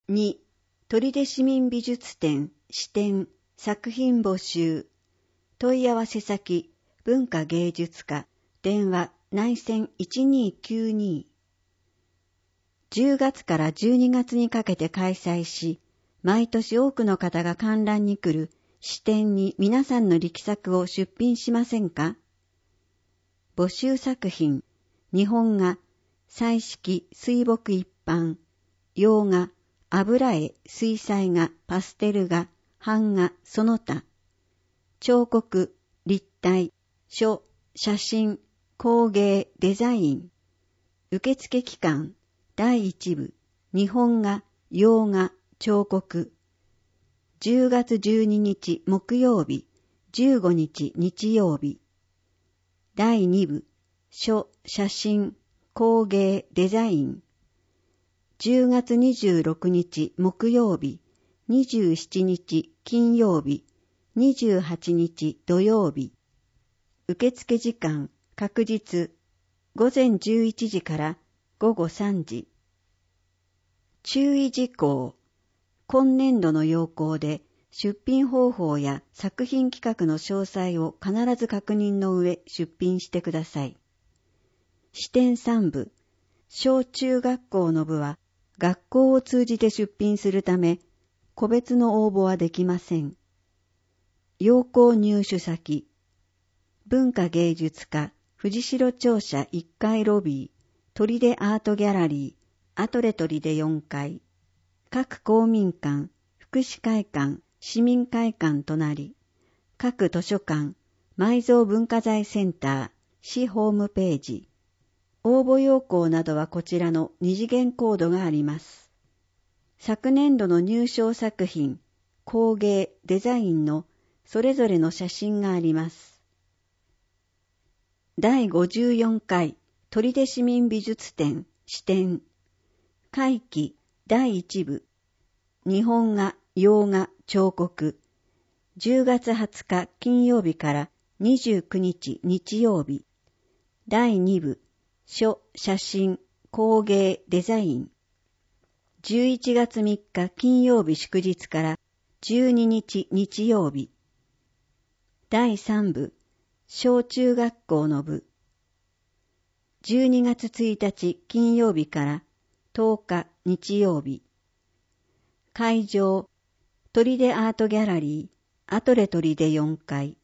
2、取手市民美術展支店作品募集。問い合わせ先、文化芸術課、電話内線1292。10月から12月にかけて開催し、毎年多くの方が観覧に来る支店に皆さんの力作を出品しませんか？募集作品、日本画、彩色、水墨一般、洋画、油絵、水彩画、パステル画、版画、その他、彫刻、立体、書、写真、工芸、デザイン。受付期間、第1部、日本画、洋画、彫刻。10月12日木曜日、15日日曜日。第2部、書、写真、工芸、デザイン。10月26日木曜日、27日金曜日、28日土曜日。受付時間、確日、午前11時から午後3時。注意事項。今年度の要項で出品方法や作品企画の詳細を必ず確認の上出品してください。支店3部、小中学校の部は学校を通じて出品するため、個別の応募はできません。要項入手先、文化芸術課、藤代庁舎1階ロビー、取手アートギャラリー、アトレ取手4階、各公民館、福祉会館、市民会館となり、各図書館、埋蔵文化財センター、市ホームページ、応募要項などはこちらの二次元コードがあります。昨年度の入賞作品、工芸、デザインのそれぞれの写真があります。第54回取手市民美術展支店会期第1部日本画、洋画、彫刻10月20日金曜日から29日日曜日第2部書、写真、工芸、デザイン11月3日金曜日祝日から12日日曜日第3部小中学校の部12月1日金曜日から10日日曜日会場取手アートギャラリーアトレ取手4階